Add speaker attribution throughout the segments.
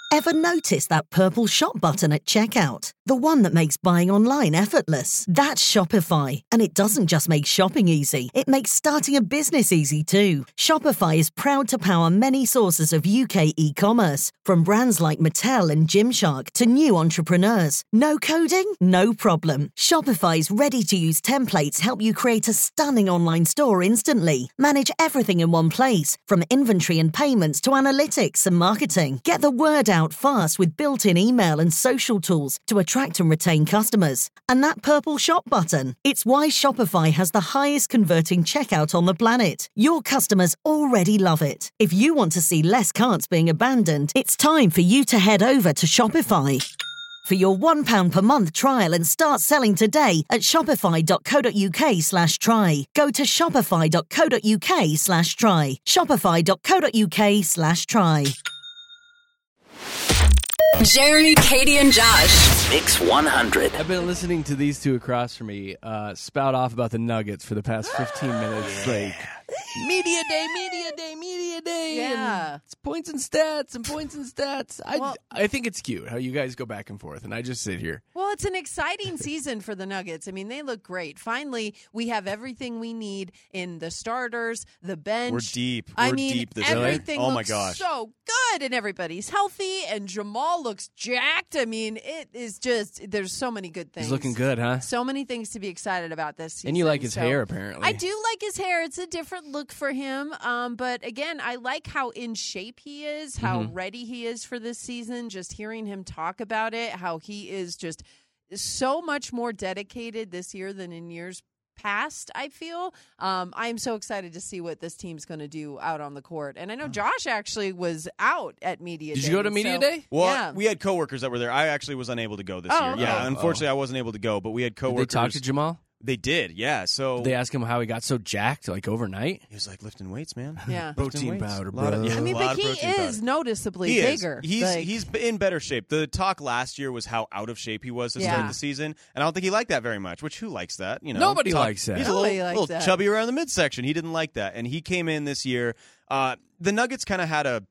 Speaker 1: Ever notice that purple shop button at checkout? The one that makes buying online effortless. That's Shopify. And it doesn't just make shopping easy, it makes starting a business easy too. Shopify is proud to power many sources of UK e-commerce, from brands like Mattel and Gymshark to new entrepreneurs. No coding? No problem. Shopify's ready-to-use templates help you create a stunning online store instantly. Manage everything in one place, from inventory and payments to analytics and marketing. Get the word out fast with built-in email and social tools to attract and retain customers. And that purple shop button, it's why Shopify has the highest converting checkout on the planet. Your customers already love it. If you want to see less carts being abandoned, it's time for you to head over to Shopify. For your £1 per month trial and start selling today at shopify.co.uk/try. Go to shopify.co.uk/try. Shopify.co.uk/try.
Speaker 2: Jeremy, Katie, and Josh.
Speaker 3: Mix 100.
Speaker 4: I've been listening to these two across from me spout off about the Nuggets for the past 15 minutes. Like, media day.
Speaker 5: Yeah.
Speaker 4: And it's points and stats. I think it's cute how you guys go back and forth, and I just sit here.
Speaker 5: Well, it's an exciting season for the Nuggets. I mean, they look great. Finally, we have everything we need in the starters, the bench.
Speaker 6: We're deep.
Speaker 5: I
Speaker 6: We're
Speaker 5: mean,
Speaker 6: deep this year.
Speaker 5: everything
Speaker 6: Oh my
Speaker 5: looks
Speaker 6: gosh.
Speaker 5: so good, and everybody's healthy, and Jamal looks jacked. I mean, it is just, there's so many good things.
Speaker 4: He's looking good, huh?
Speaker 5: So many things to be excited about this season.
Speaker 4: And you like his
Speaker 5: So,
Speaker 4: hair, apparently.
Speaker 5: I do like his hair. It's a different look for him. But again, I like how in shape he is, how ready he is for this season. Just hearing him talk about it, how he is just so much more dedicated this year than in years past, I feel. I'm so excited to see what this team's going to do out on the court. And I know Josh actually was out at Media Day.
Speaker 4: Did you go to Media Day?
Speaker 6: Well,
Speaker 5: yeah.
Speaker 6: we had coworkers that were there. I actually was unable to go this year.
Speaker 5: okay.
Speaker 6: Yeah, unfortunately, I wasn't able to go, but we had
Speaker 4: Did
Speaker 6: coworkers.
Speaker 4: they talk to Jamal?
Speaker 6: They did, yeah. So
Speaker 4: Did they ask him how he got so jacked, like overnight?
Speaker 6: he was like lifting weights, man.
Speaker 5: Yeah.
Speaker 6: Lifting
Speaker 4: Protein
Speaker 6: weights.
Speaker 4: powder,
Speaker 6: A lot of-
Speaker 4: bro.
Speaker 6: yeah,
Speaker 5: I mean,
Speaker 6: a lot
Speaker 5: but
Speaker 6: of
Speaker 5: he
Speaker 6: protein
Speaker 5: is
Speaker 6: powder.
Speaker 5: noticeably
Speaker 6: He
Speaker 5: bigger.
Speaker 6: is.
Speaker 5: Like,
Speaker 6: He's in better shape. The talk last year was how out of shape he was to start
Speaker 5: Yeah.
Speaker 6: the season, and I don't think he liked that very much. Which who likes that? You know,
Speaker 4: Nobody likes that.
Speaker 6: He's a
Speaker 5: Nobody
Speaker 6: little,
Speaker 5: likes
Speaker 6: little
Speaker 5: that.
Speaker 6: chubby around the midsection. He didn't like that, and he came in this year. The Nuggets kind of had a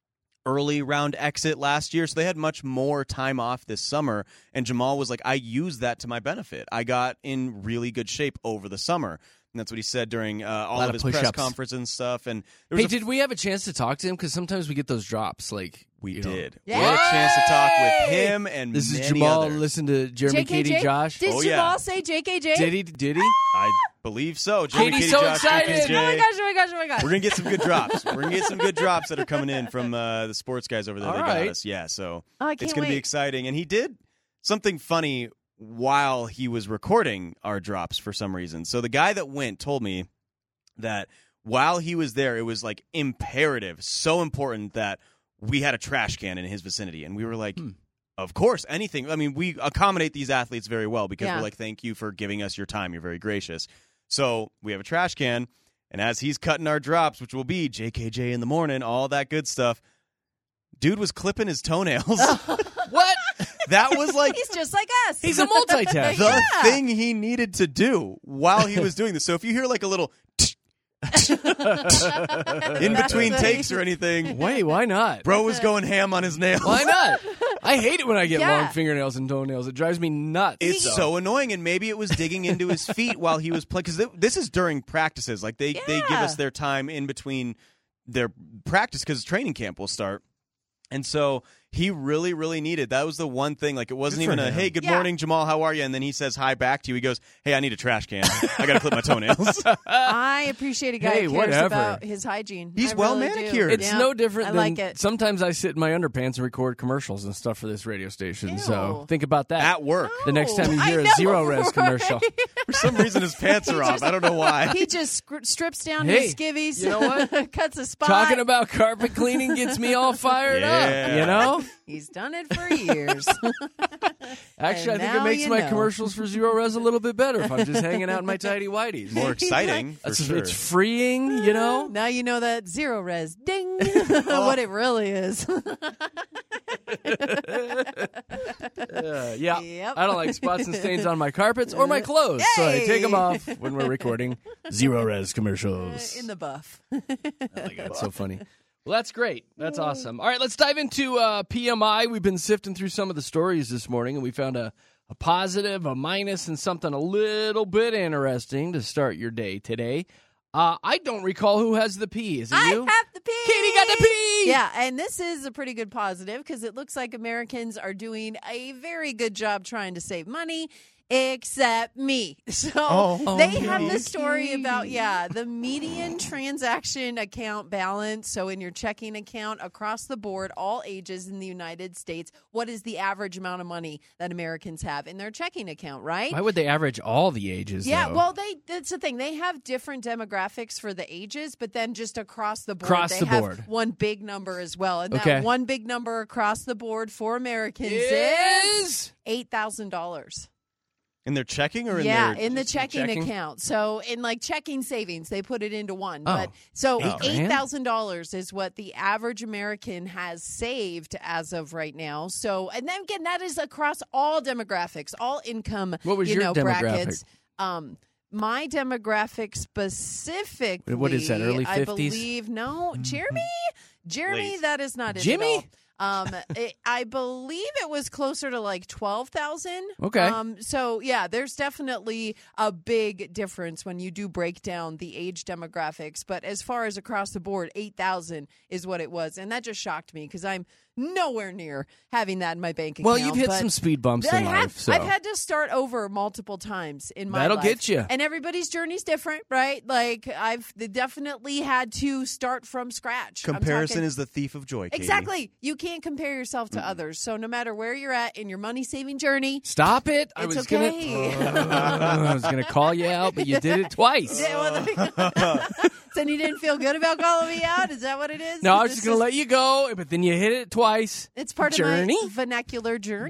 Speaker 6: early round exit last year, so they had much more time off this summer. And Jamal was like, I used that to my benefit. I got in really good shape over the summer. And that's what he said during all
Speaker 4: lot
Speaker 6: of
Speaker 4: of
Speaker 6: his press
Speaker 4: push-ups.
Speaker 6: conferences and stuff. And there was
Speaker 4: Hey, did we have a chance to talk to him? Because sometimes we get those drops. Like
Speaker 6: we
Speaker 4: you know.
Speaker 6: did.
Speaker 5: Yeah.
Speaker 6: We had a chance to talk with him and
Speaker 4: This is
Speaker 6: many
Speaker 4: Jamal.
Speaker 6: others.
Speaker 4: Listen to Jeremy, Katie,
Speaker 5: JKJ?
Speaker 4: Josh.
Speaker 5: Did
Speaker 6: Oh,
Speaker 5: Jamal
Speaker 6: yeah.
Speaker 5: say JKJ?
Speaker 4: Did he?
Speaker 6: I believe so. Jeremy,
Speaker 4: Katie's
Speaker 6: Katie,
Speaker 4: so
Speaker 6: Josh,
Speaker 4: excited.
Speaker 6: JKJ.
Speaker 5: Oh my gosh, oh my gosh, oh my gosh.
Speaker 6: We're going to get some good drops. We're going to get some good drops that are coming in from the sports guys over there.
Speaker 4: All
Speaker 6: They
Speaker 4: right.
Speaker 6: got us. Yeah, so
Speaker 5: Oh, I
Speaker 6: it's
Speaker 5: can't
Speaker 6: going to be
Speaker 5: wait.
Speaker 6: exciting. And he did something funny while he was recording our drops for some reason. So the guy that went told me that while he was there, it was like imperative, so important that we had a trash can in his vicinity. And we were like, of course, anything. I mean, we accommodate these athletes very well because
Speaker 5: Yeah.
Speaker 6: we're like, thank you for giving us your time. You're very gracious. So we have a trash can. And as he's cutting our drops, which will be JKJ in the morning, all that good stuff, dude was clipping his toenails.
Speaker 4: What?
Speaker 6: That was like
Speaker 5: He's just like us.
Speaker 4: He's a multitasker.
Speaker 6: the thing he needed to do while he was doing this. So if you hear like a little in between takes or anything,
Speaker 4: Wait, why not?
Speaker 6: bro was going ham on his nails.
Speaker 4: Why not? I hate it when I get
Speaker 5: Yeah.
Speaker 4: long fingernails and toenails. It drives me nuts.
Speaker 6: It's so annoying, and maybe it was digging into his feet while he was playing. Because this is during practices. Like they give
Speaker 5: Yeah.
Speaker 6: us their time in between their practice because training camp will start. And so he really, really needed. That was the one thing. Like, it wasn't
Speaker 4: Good for
Speaker 6: even a,
Speaker 4: him.
Speaker 6: hey, good
Speaker 5: Yeah.
Speaker 6: morning, Jamal, how are you? And then he says hi back to you. He goes, hey, I need a trash can. I got to clip my toenails.
Speaker 5: I appreciate a guy
Speaker 4: Hey,
Speaker 5: who cares
Speaker 4: whatever.
Speaker 5: about his hygiene.
Speaker 6: He's
Speaker 5: I
Speaker 6: well
Speaker 5: really do.
Speaker 6: manicured.
Speaker 4: It's
Speaker 5: Yeah.
Speaker 4: no different
Speaker 5: I
Speaker 4: than
Speaker 5: like it.
Speaker 4: sometimes I sit in my underpants and record commercials and stuff for this radio station. So
Speaker 5: Ew.
Speaker 4: think about that.
Speaker 6: At work.
Speaker 4: The next time you
Speaker 5: I
Speaker 4: hear
Speaker 5: know,
Speaker 4: a Zero Res
Speaker 5: right?
Speaker 4: commercial.
Speaker 6: For some reason, his pants are off. I don't know why.
Speaker 5: He just strips down
Speaker 4: Hey,
Speaker 5: his skivvies.
Speaker 4: you know what?
Speaker 5: Cuts a spot.
Speaker 4: Talking about carpet cleaning gets me all fired up.
Speaker 6: Yeah.
Speaker 4: You know?
Speaker 5: He's done it for years.
Speaker 4: Actually, I
Speaker 5: And
Speaker 4: think
Speaker 5: now
Speaker 4: it makes
Speaker 5: you
Speaker 4: my
Speaker 5: know.
Speaker 4: commercials for Zero Res a little bit better if I'm just hanging out in my tidy whities.
Speaker 6: More exciting, for
Speaker 4: It's,
Speaker 6: sure.
Speaker 4: it's freeing, you know?
Speaker 5: Now you know that Zero Res. Ding. What it really is.
Speaker 4: Yeah.
Speaker 5: Yep.
Speaker 4: I don't like spots and stains on my carpets or my clothes, so I take them off when we're recording Zero Res commercials.
Speaker 5: In the buff.
Speaker 4: That's so funny. Well, that's great. That's awesome. All right, let's dive into PMI. We've been sifting through some of the stories this morning, and we found a positive, a minus, and something a little bit interesting to start your day today. I don't recall who has the P. Is it you?
Speaker 5: I have the P.
Speaker 4: Katie got the P.
Speaker 5: Yeah, and this is a pretty good positive because it looks like Americans are doing a very good job trying to save money. Except me. So they have this story about, the median transaction account balance. So in your checking account across the board, all ages in the United States, what is the average amount of money that Americans have in their checking account, right?
Speaker 4: Why would they average all the ages,
Speaker 5: Yeah,
Speaker 4: though?
Speaker 5: well, that's the thing. They have different demographics for the ages, but then just across the board, they have one big number as well. And that one big number across the board for Americans is $8,000.
Speaker 6: In their checking or in
Speaker 5: their
Speaker 6: their
Speaker 5: in the checking account. So in like checking savings, they put it into one. But so $8,000 is what the average American has saved as of right now. So and then again, that is across all demographics, all income.
Speaker 4: What was your demographic?
Speaker 5: Brackets. My demographic specifically.
Speaker 4: What is that? Early 50s?
Speaker 5: I believe Jeremy,
Speaker 6: Late.
Speaker 5: that is not it.
Speaker 4: Jimmy.
Speaker 5: At all. I believe it was closer to like 12,000.
Speaker 4: Okay.
Speaker 5: So yeah, there's definitely a big difference when you do break down the age demographics. But as far as across the board, 8,000 is what it was, and that just shocked me because I'm nowhere near having that in my bank account.
Speaker 4: Well, you've hit some speed bumps in life. So.
Speaker 5: I've had to start over multiple times in my life.
Speaker 4: That'll get you.
Speaker 5: And everybody's journey's different, right? Like I've definitely had to start from scratch.
Speaker 6: Comparison is the thief of joy, Katie.
Speaker 5: Exactly. You can't compare yourself to others. So no matter where you're at in your money-saving journey.
Speaker 4: Stop it.
Speaker 5: I was
Speaker 4: gonna call you out, but you did it twice.
Speaker 5: Then you didn't feel good about calling me out? Is that what it is?
Speaker 4: No, I was just going to let you go, but then you hit it twice.
Speaker 5: It's part of my vernacular journey.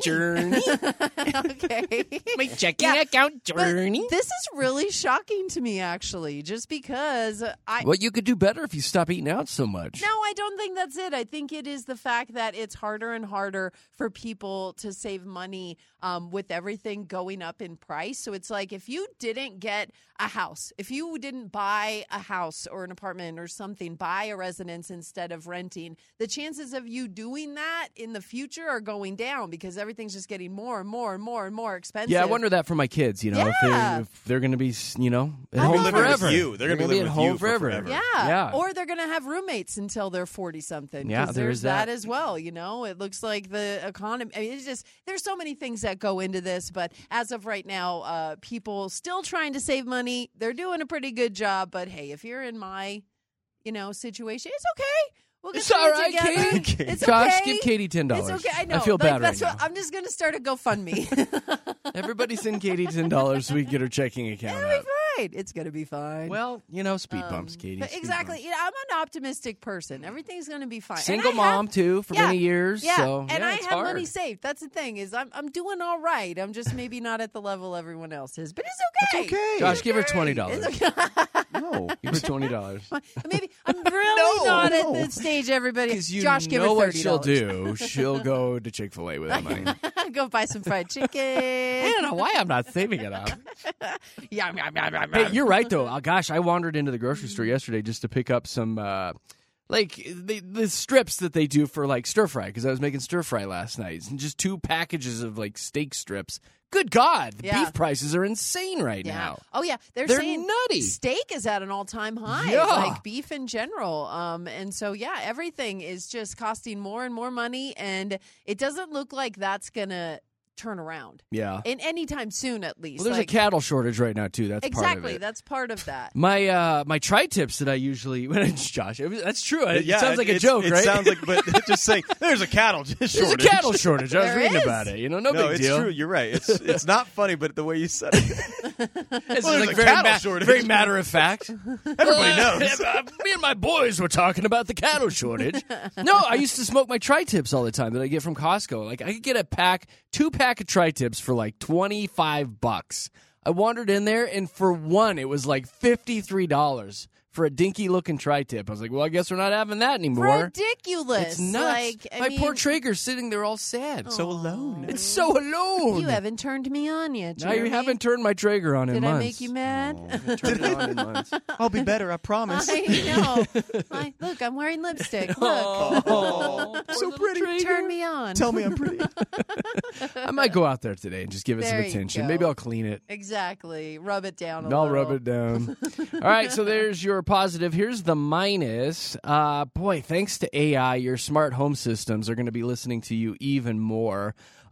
Speaker 5: Okay.
Speaker 4: My checking account journey.
Speaker 5: But this is really shocking to me, actually, just because
Speaker 4: Well, you could do better if you stop eating out so much.
Speaker 5: No, I don't think that's it. I think it is the fact that it's harder and harder for people to save money with everything going up in price. So it's like if you didn't get a house, if you didn't buy a house or an apartment or something, buy a residence instead of renting, the chances of you doing that in the future are going down because everything's just getting more and more and more and more expensive.
Speaker 4: Yeah, I wonder that for my kids, if they're going to be, at home forever.
Speaker 6: They're going to be living
Speaker 4: at home
Speaker 6: with you forever.
Speaker 5: Yeah. Or they're going to have roommates until they're 40-something.
Speaker 4: Yeah,
Speaker 5: there's that as well, It looks like the economy, it's just, there's so many things that go into this, but as of right now, people still trying to save money. They're doing a pretty good job, but hey, if you're in my, situation, it's okay. We'll get
Speaker 4: it's all right,
Speaker 5: together.
Speaker 4: Katie.
Speaker 5: It's
Speaker 4: Josh,
Speaker 5: okay.
Speaker 4: give Katie $10.
Speaker 5: It's okay. I know.
Speaker 4: I feel bad right now.
Speaker 5: I'm just going to start a GoFundMe.
Speaker 4: Everybody send Katie $10 so we can get her checking account
Speaker 5: It'll
Speaker 4: up.
Speaker 5: be fine. It's going to be fine.
Speaker 4: Well, speed bumps, Katie.
Speaker 5: Exactly. I'm an optimistic person. Everything's going to be fine.
Speaker 4: Single mom, too, for many years.
Speaker 5: Yeah,
Speaker 4: so,
Speaker 5: and I
Speaker 4: it's
Speaker 5: have
Speaker 4: hard.
Speaker 5: money saved. That's the thing is I'm doing all right. I'm just maybe not at the level everyone else is, but it's okay.
Speaker 6: It's okay.
Speaker 4: Josh, give her $20.
Speaker 5: It's okay.
Speaker 6: No.
Speaker 4: Give her $20.
Speaker 5: Maybe I'm really not at the stage, everybody.
Speaker 4: Because you
Speaker 5: Josh, give her
Speaker 4: know
Speaker 5: $30.
Speaker 4: what she'll do. She'll go to Chick-fil-A with that money.
Speaker 5: Go buy some fried chicken.
Speaker 4: I don't know why I'm not saving it up.
Speaker 5: Yeah.
Speaker 4: Hey, you're right, though. Oh, gosh, I wandered into the grocery store yesterday just to pick up some, the strips that they do for, stir fry, because I was making stir fry last night. And just 2 packages of, steak strips. Good God, the beef prices are insane right now.
Speaker 5: Oh, yeah. They're saying
Speaker 4: nutty.
Speaker 5: Steak is at an all-time high,
Speaker 4: Yeah.
Speaker 5: beef in general. And so, everything is just costing more and more money, and it doesn't look like that's going to turn around.
Speaker 4: Yeah.
Speaker 5: In anytime soon, at least.
Speaker 4: Well, there's a cattle shortage right now, too. That's part of it.
Speaker 5: That's part of that.
Speaker 4: My tri-tips that I usually... Josh, that's true. It sounds like a joke, right?
Speaker 6: It sounds like, but just saying, there's a cattle shortage.
Speaker 4: There's a cattle shortage. I was
Speaker 5: There
Speaker 4: reading
Speaker 5: is.
Speaker 4: about it. No
Speaker 6: No,
Speaker 4: big
Speaker 6: it's
Speaker 4: deal.
Speaker 6: true. You're right. It's not funny, but the way you said it.
Speaker 4: It's
Speaker 6: Well, there's
Speaker 4: like
Speaker 6: a cattle shortage.
Speaker 4: very matter of fact.
Speaker 6: Everybody knows.
Speaker 4: Me and my boys were talking about the cattle shortage. No, I used to smoke my tri-tips all the time that I get from Costco. I could get a 2-pack of tri-tips for $25. I wandered in there, and for one, it was $53 for a dinky-looking tri-tip. I was like, well, I guess we're not having that anymore.
Speaker 5: Ridiculous.
Speaker 4: It's nuts.
Speaker 5: Like, I
Speaker 4: My
Speaker 5: mean,
Speaker 4: poor Traeger's sitting there all sad.
Speaker 6: So alone.
Speaker 4: It's so alone.
Speaker 5: you haven't turned me on yet,
Speaker 4: Now you
Speaker 5: Jeremy.
Speaker 4: haven't turned my Traeger on in
Speaker 5: Did
Speaker 4: months.
Speaker 5: I make you mad?
Speaker 4: I haven't turned it on in months.
Speaker 6: I'll be better, I promise.
Speaker 5: I know. Look, I'm wearing lipstick. Look.
Speaker 4: Oh,
Speaker 6: So pretty.
Speaker 5: Turn me on.
Speaker 6: Tell me I'm pretty.
Speaker 4: I might go out there today and just give it
Speaker 5: There
Speaker 4: some
Speaker 5: you
Speaker 4: attention.
Speaker 5: go.
Speaker 4: Maybe I'll clean it.
Speaker 5: Exactly. Rub it down a
Speaker 4: I'll
Speaker 5: little.
Speaker 4: rub it down. All right, so there's your positive. Here's the minus. Boy, thanks to AI, your smart home systems are going to be listening to you even more.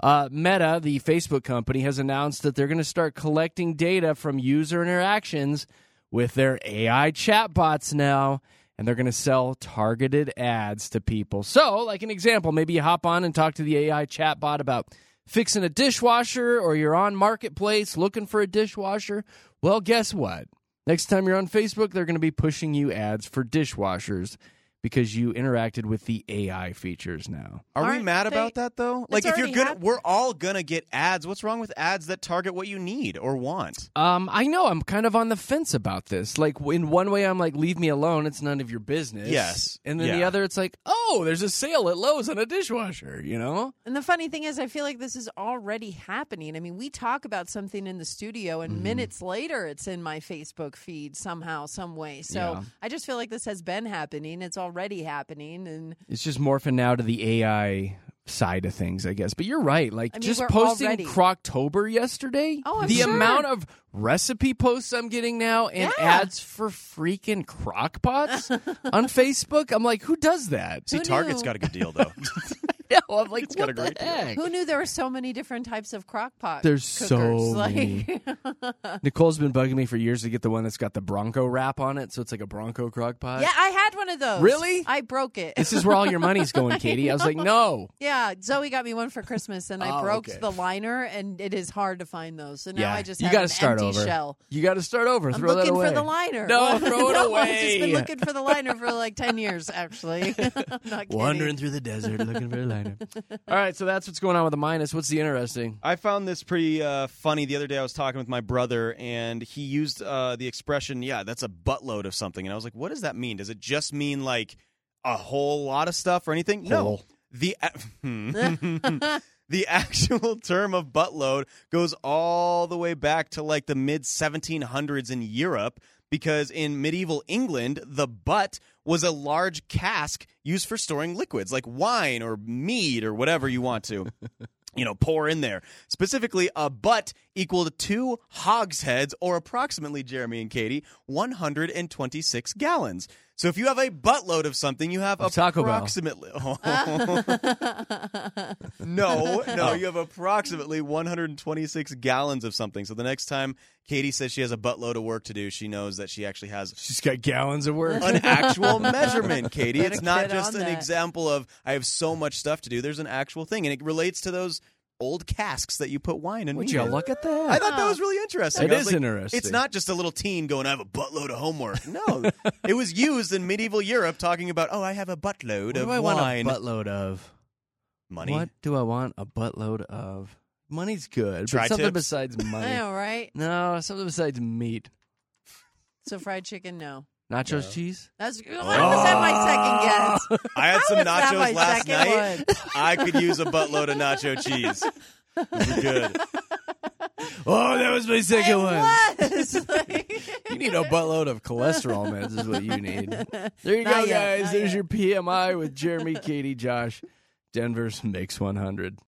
Speaker 4: Meta, the Facebook company, has announced that they're going to start collecting data from user interactions with their AI chatbots now, and they're going to sell targeted ads to people. So, like an example, maybe you hop on and talk to the AI chatbot about fixing a dishwasher, or you're on Marketplace looking for a dishwasher. Well, guess what? Next time you're on Facebook, they're going to be pushing you ads for dishwashers because you interacted with the AI features now.
Speaker 6: Are we
Speaker 5: Aren't
Speaker 6: mad
Speaker 5: they-
Speaker 6: about that though? Like,
Speaker 5: It's
Speaker 6: if you're
Speaker 5: already
Speaker 6: gonna,
Speaker 5: happened.
Speaker 6: we're all gonna get ads. What's wrong with ads that target what you need or want?
Speaker 4: I know I'm kind of on the fence about this. Like, in one way, I'm like, leave me alone. It's none of your business.
Speaker 6: Yes.
Speaker 4: And then the
Speaker 6: Yeah.
Speaker 4: other, it's like, oh, there's a sale at Lowe's on a dishwasher, you know?
Speaker 5: And the funny thing is, I feel like this is already happening. I mean, we talk about something in the studio, and minutes later, it's in my Facebook feed somehow, some way. So
Speaker 4: Yeah.
Speaker 5: I just feel like this has been happening. It's already happening. And
Speaker 4: It's just morphing now to the AI side of things, I guess. But you're right. Like,
Speaker 5: I mean,
Speaker 4: just
Speaker 5: we're
Speaker 4: posting
Speaker 5: already-
Speaker 4: Croctober yesterday,
Speaker 5: Oh, I'm
Speaker 4: the
Speaker 5: sure.
Speaker 4: amount of recipe posts I'm getting now and
Speaker 5: Yeah.
Speaker 4: ads for freaking crock pots on Facebook, I'm like, who does that?
Speaker 6: See,
Speaker 5: Who
Speaker 6: Target's
Speaker 5: knew?
Speaker 6: got a good deal though.
Speaker 4: No, I'm like,
Speaker 6: got
Speaker 4: what
Speaker 6: a great
Speaker 4: the
Speaker 6: deal.
Speaker 4: heck?
Speaker 5: who knew there were so many different types of crock pot
Speaker 4: There's
Speaker 5: cookers?
Speaker 4: so
Speaker 5: Like,
Speaker 4: many. Nicole's been bugging me for years to get the one that's got the Bronco wrap on it, so it's like a Bronco crock pot.
Speaker 5: Yeah, I had one of those.
Speaker 4: Really?
Speaker 5: I broke it.
Speaker 4: This is where all your money's going, Katie. I was like, no.
Speaker 5: Yeah, Zoe got me one for Christmas, and I
Speaker 4: Oh,
Speaker 5: broke
Speaker 4: okay.
Speaker 5: the liner, and it is hard to find those. So now
Speaker 4: Yeah,
Speaker 5: I just
Speaker 4: you
Speaker 5: have
Speaker 4: gotta
Speaker 5: an
Speaker 4: start
Speaker 5: empty
Speaker 4: over.
Speaker 5: shell.
Speaker 4: You got to start over.
Speaker 5: I'm
Speaker 4: Throw that
Speaker 5: looking
Speaker 4: away.
Speaker 5: for the liner.
Speaker 4: No, throw it
Speaker 5: No,
Speaker 4: away.
Speaker 5: I've just been looking for the liner for like 10 years, actually. I'm not kidding.
Speaker 4: Wandering through the desert looking for a liner. All right, so that's what's going on with the minus. What's the interesting?
Speaker 6: I found this pretty funny. The other day I was talking with my brother, and he used the expression, yeah, that's a buttload of something. And I was like, what does that mean? Does it just mean like a whole lot of stuff or anything?
Speaker 4: Whole.
Speaker 6: No. The actual term of buttload goes all the way back to like the mid 1700s in Europe, because in medieval England, the butt was a large cask used for storing liquids like wine or mead or whatever you want to. Pour in there. Specifically, a butt equaled 2 hogsheads, or approximately, Jeremy and Katie, 126 gallons. So if you have a buttload of something, you have
Speaker 4: Of Taco Bell.
Speaker 6: approximately... No, you have approximately 126 gallons of something. So the next time Katie says she has a buttload of work to do, she knows that she actually has
Speaker 4: She's got gallons of work.
Speaker 6: an actual measurement, Katie.
Speaker 5: Better
Speaker 6: It's not
Speaker 5: get
Speaker 6: just
Speaker 5: on
Speaker 6: an
Speaker 5: that.
Speaker 6: example of I have so much stuff to do. There's an actual thing, and it relates to those old casks that you put wine in.
Speaker 4: Would you look at that?
Speaker 6: I thought that was really interesting.
Speaker 4: It
Speaker 6: I was
Speaker 4: is
Speaker 6: like,
Speaker 4: interesting.
Speaker 6: It's not just a little teen going, I have a buttload of homework. No, it was used in medieval Europe talking about, I have a buttload
Speaker 4: What
Speaker 6: of
Speaker 4: do I
Speaker 6: wine.
Speaker 4: want a buttload of?
Speaker 6: Money.
Speaker 4: What do I want a buttload of? Money's good, but
Speaker 6: Tri-tips?
Speaker 4: something besides
Speaker 5: I
Speaker 4: money.
Speaker 5: know, right?
Speaker 4: No, something besides meat.
Speaker 5: So fried chicken, no.
Speaker 4: Nachos cheese?
Speaker 5: That was at my second guess.
Speaker 6: I had some
Speaker 5: That was my
Speaker 6: nachos last
Speaker 5: second
Speaker 6: night.
Speaker 5: one.
Speaker 6: I could use a buttload of nacho cheese. Those are good.
Speaker 4: Oh, that was my second one.
Speaker 5: It was.
Speaker 4: You need a buttload of cholesterol meds is what you need. There you go,
Speaker 5: Not yet,
Speaker 4: guys.
Speaker 5: not
Speaker 4: There's
Speaker 5: yet.
Speaker 4: your PMI with Jeremy, Katie, Josh. Denver's Makes 100.